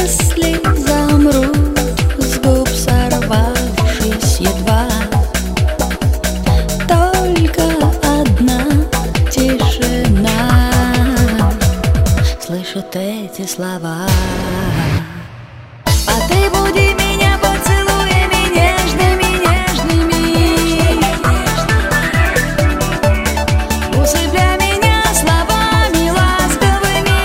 Если замру с губ, сорвавшись едва, только одна тишина слышит эти слова. А ты буди меня поцелуями нежными, нежными, усыпляй меня словами ласковыми.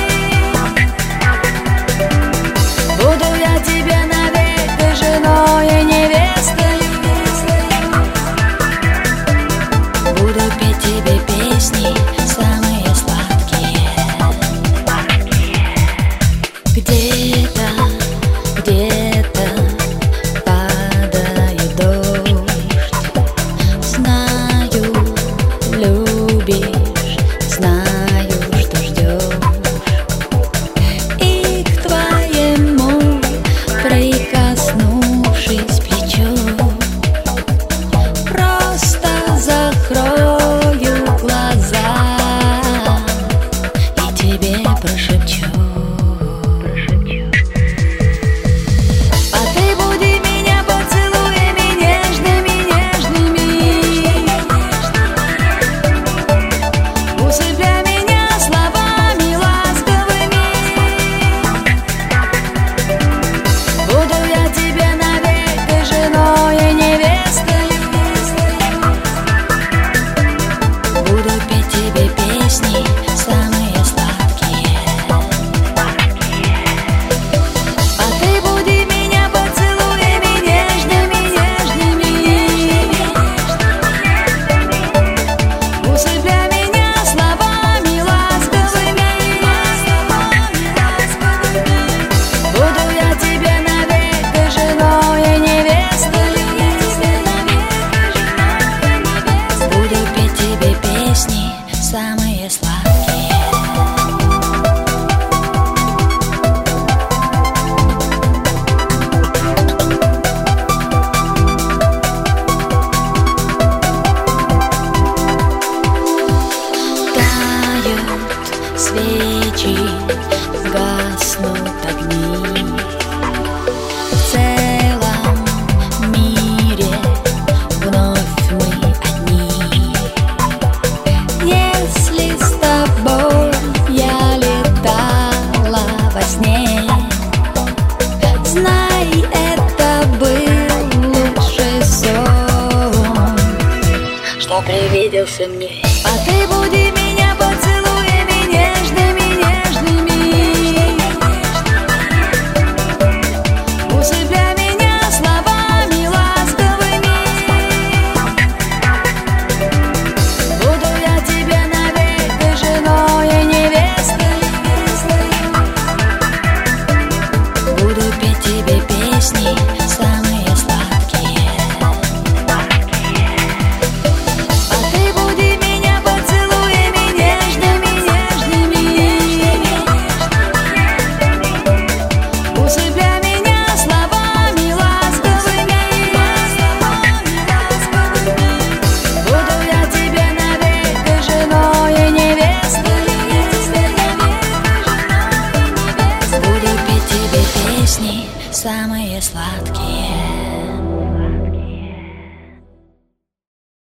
Буду я тебе навек женой и невестой, буду петь тебе песни самые сладкие. Где-то падает дождь. Знаю, любишь, знаю, что ждешь. И к твоему, прикоснувшись плечом, просто закрою глаза и тебе прошепчу. Самые сладкие. Тают свечи, гаснут огни. В целом мире вновь мы одни. Если с тобой я летала во сне, знай, это был лучший сон, что привиделся мне. А ты буди меня поцелуями нежными, нежными, усыпляй меня словами ласковыми. Буду я тебе навек женой и невестой, буду петь тебе песни самые сладкие. А ты буди меня поцелуями нежными, нежными, усыпляй меня словами ласковыми. Буду я тебе навек женой и невестой, буду петь тебе песни самые сладкие.